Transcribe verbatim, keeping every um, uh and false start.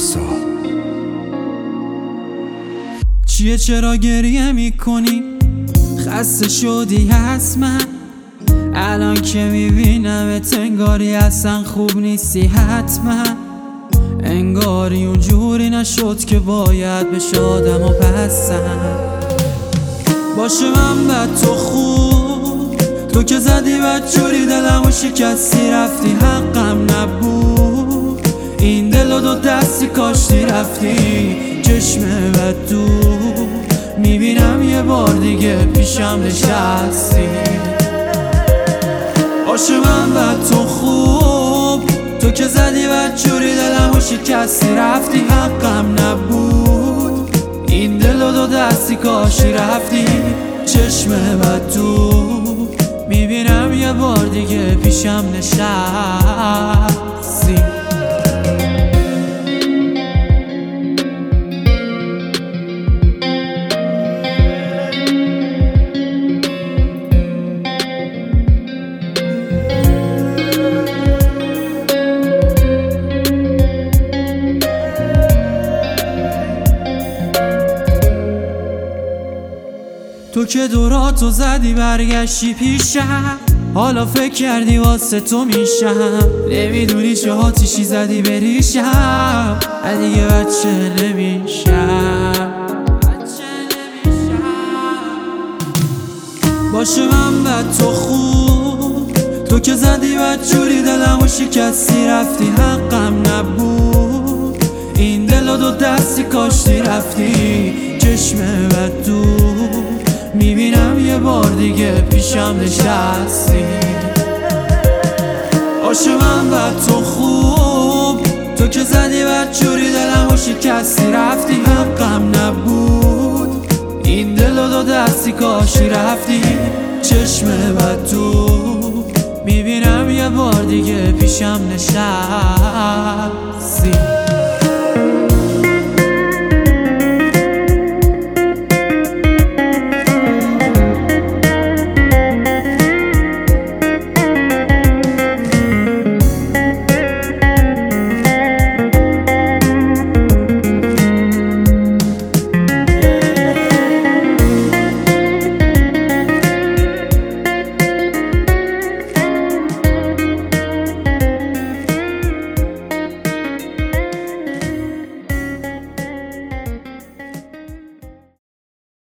پارسا. چیه چرا گریه میکنی؟ خسته شدی حتما الان که میبینمت، انگاری اصلا خوب نیستی حتما. انگاری اونجوری نشد که باید بشه آدم و پسند باشه. من بد تو خوب، تو که زدی بدجوری دلم و شکستی رفتی، حقم نبود این دل و دو دستی کاشتی رفتی. چشم بد دور میبینم یه بار دیگه پیشم نشستی. باشه من بد تو خوب، تو که زدی بدجوری دلم و شکستی رفتی، حقم نبود این دل و دو دستی کاشتی رفتی. چشم بد دور میبینم یه بار دیگه پیشم نشستی. تو که دوراتو زدی برگشتی پیشم، حالا فکر کردی واسه تو میشم. نمیدونی چه آتیشی زدی بریشم، دیگه بچه نمیشم. باشه من بد تو خوب، تو که زدی بدجوری دلم و شکستی رفتی، حقم نبود این دل و دو دستی کاشتی رفتی. چشم بد دور میبینم یه بار دیگه پیشم نشستی. باشه من بد تو خوب، تو که زدی بدجوری دلم و شکستی رفتی، حقم نبود این دل و دو دستی کاشتی رفتی. چشم بد دور میبینم یه بار دیگه پیشم نشستی.